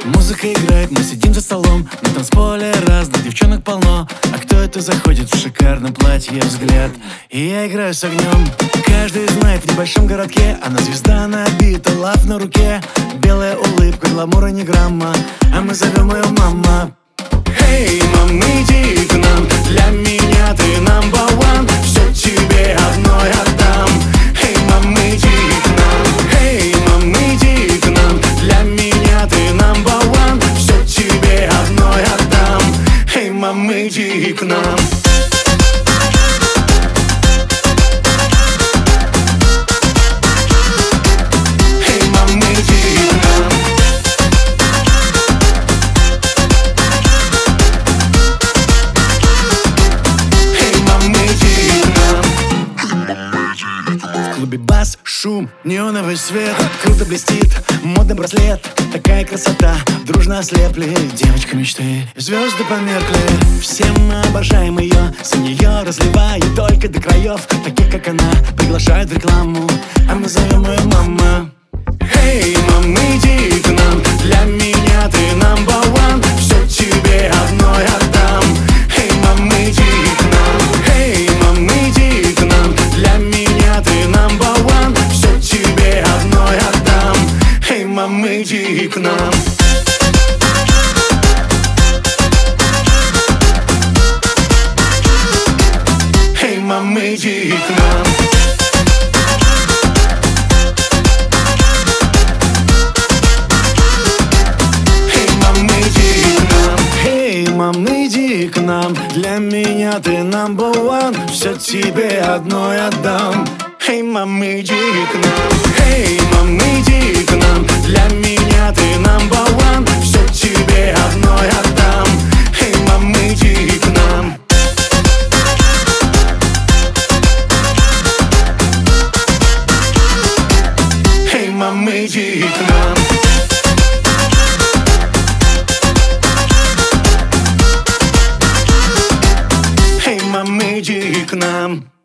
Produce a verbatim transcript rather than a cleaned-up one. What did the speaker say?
Музыка играет, мы сидим за столом. На танцполе разных девчонок полно. А кто это заходит в шикарном платье, взгляд? И я играю с огнем. Каждый знает в небольшом городке, она звезда набита, лав на руке. Белая улыбка, гламура ни грамма, а мы зовем ее мама. Эй, мам, иди к нам, для меня ты number one. Все тебе одной отдам. Эй, мам, иди к нам. Эй, мам, иди к нам, для меня ты number one. Все тебе одной отдам. Эй, мам, иди к нам. В клубе бас, шум, неоновый свет. Круто блестит, модный браслет. Такая красота, дружно ослепли девочка мечты. Звезды померкли, все мы обожаем ее. За нее разливая только до краев. Таких как она приглашают в рекламу, а мы зовем ее мама. Эй, мам, иди к нам, для меня ты number one. Все тебе одной отдам. Эй, мам, иди к нам. Эй, мам, иди к нам, для меня ты number one. Все тебе одной отдам. Эй, мам, иди к нам. Эй, мам, иди к нам. Мам, иди к нам, для меня ты number one. Все тебе одной отдам. Эй, мам, иди к нам. Эй, мам, иди к нам, для меня ты number one. Все тебе одной отдам. Эй, мам, иди к нам. Эй, мам, иди к нам. Мам, иди к нам.